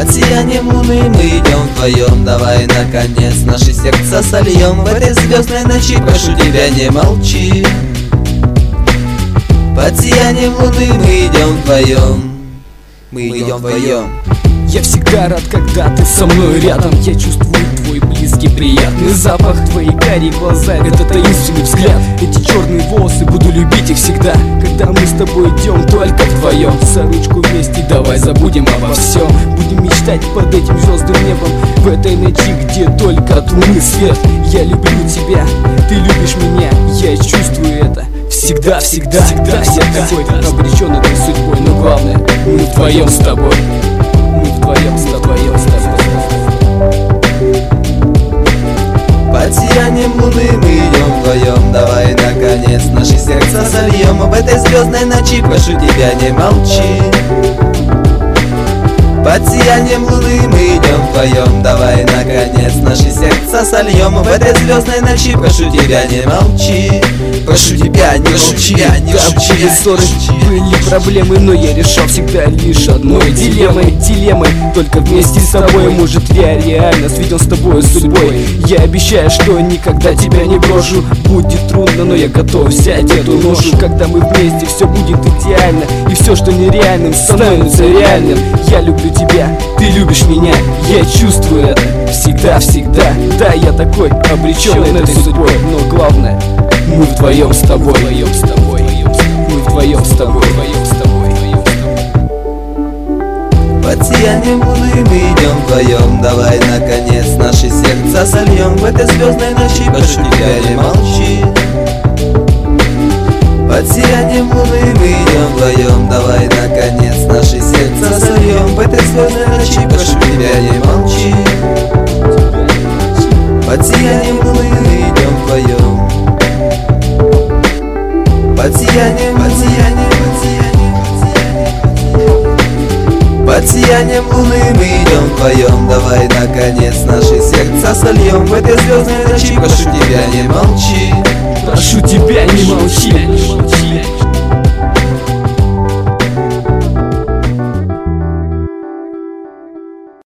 Под сиянием луны мы идем вдвоем. Давай, наконец, наши сердца сольем. В этой звездной ночи прошу тебя, не молчи. Под сиянием луны мы идем вдвоем. Мы идем вдвоем. Я всегда рад, когда ты со мной рядом. Я чувствую твой близкий приятный запах, твои карие глаза, это таинственный взгляд. Эти черные волосы, буду любить их всегда. Когда мы с тобой идем только вдвоем, за ручку вместе давай забудем обо всем. Будем мечтать под этим звездным небом, в этой ночи, где только от луны свет. Я люблю тебя, ты любишь меня, я чувствую это. Всегда, всегда, всегда я такой обречен этой судьбой. Но главное, мы вдвоем с тобой. Мы вдвоем с тобой. Под сиянием луны мы идем вдвоем. Давай, наконец, наши сердца сольем. Об этой звездной ночи прошу тебя, не молчи. Под сиянием луны мы идем вдвоем. Давай, наконец, наши сердца сольем. В этой звездной ночи прошу тебя, не молчи. Прошу тебя, не молчи. Да, были ссоры, были проблемы, но я решал всегда лишь одной дилеммой. Только вместе с тобой, может, я реально сведен с тобой судьбой. Я обещаю, что никогда тебя не брошу. Будет трудно, но я готов взять эту ношу. Когда мы вместе, все будет идеально, и все, что нереальным, становится реальным. Я люблю тебя, ты любишь меня, я чувствую это. Всегда, всегда, да, я такой обречен этой судьбой. Но главное, мы вдвоем с тобой. Мы вдвоем с тобой. Под сиянием луны мы идем вдвоем. Давай, наконец, наши сердца сольем. В этой звездной ночи прошу тебя, не молчи. Под сиянием луны мы идем вдвоем. Давай, наконец, наши сердца сольем. В этой звездной ночи прошу тебя, не молчи. Под сиянием луны мы идем вдвоем. Под сиянием луны мы идем вдвоем. Давай, наконец, наши сердца сольем. В этой звездной ночи прошу тебя, не молчи. Прошу тебя, не молчи.